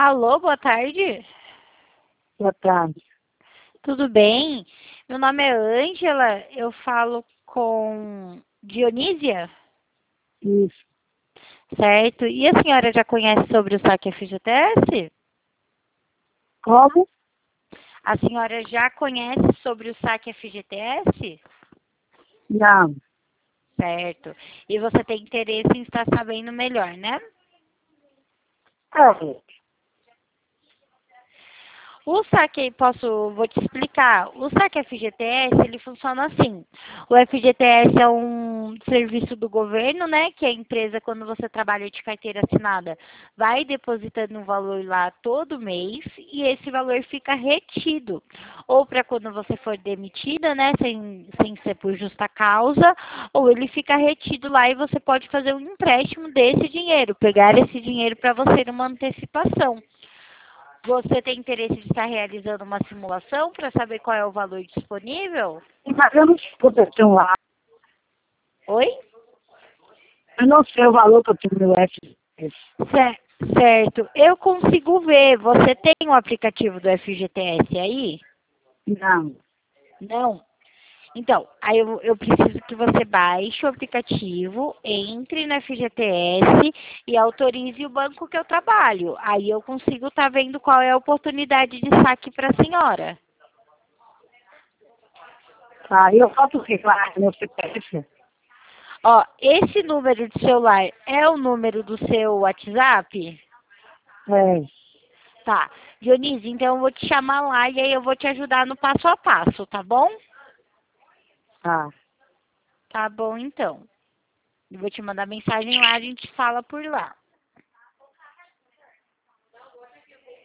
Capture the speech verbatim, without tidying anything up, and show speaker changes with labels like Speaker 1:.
Speaker 1: Alô, boa tarde.
Speaker 2: Boa tarde.
Speaker 1: Tudo bem? Meu nome é Ângela, eu falo com Dionísia,
Speaker 2: Isso.
Speaker 1: certo? E a senhora já conhece sobre o saque F G T S?
Speaker 2: Como?
Speaker 1: A senhora já conhece sobre o saque F G T S?
Speaker 2: Não.
Speaker 1: Certo. E você tem interesse em estar sabendo melhor, né?
Speaker 2: É.
Speaker 1: O saque, posso, vou te explicar. O saque F G T S, ele funciona assim. O F G T S é um serviço do governo, né? Que a empresa, quando você trabalha de carteira assinada, vai depositando um valor lá todo mês e esse valor fica retido. Ou para quando você for demitida, né? Sem, sem ser por justa causa, ou ele fica retido lá e você pode fazer um empréstimo desse dinheiro, pegar esse dinheiro para você numa antecipação. Você tem interesse de estar realizando uma simulação para saber qual é o valor disponível?
Speaker 2: Mas eu não sei quanto eu tenho lá.
Speaker 1: Oi?
Speaker 2: Eu não sei o valor que eu tenho no F G T S.
Speaker 1: Cer- Certo. Eu consigo ver. Você tem o aplicativo do F G T S aí?
Speaker 2: Não.
Speaker 1: Não? Então, aí eu, eu preciso que você baixe o aplicativo, entre no F G T S e autorize o banco que eu trabalho. Aí eu consigo estar vendo qual é a oportunidade de saque para a senhora.
Speaker 2: Tá, eu faço o que lá no C P F?
Speaker 1: Ó, esse número de celular é o número do seu WhatsApp?
Speaker 2: É.
Speaker 1: Tá. Dionísio, então eu vou te chamar lá e aí eu vou te ajudar no passo a passo, tá bom?
Speaker 2: Tá.
Speaker 1: Tá bom, então. Eu vou te mandar mensagem lá, a gente fala por lá.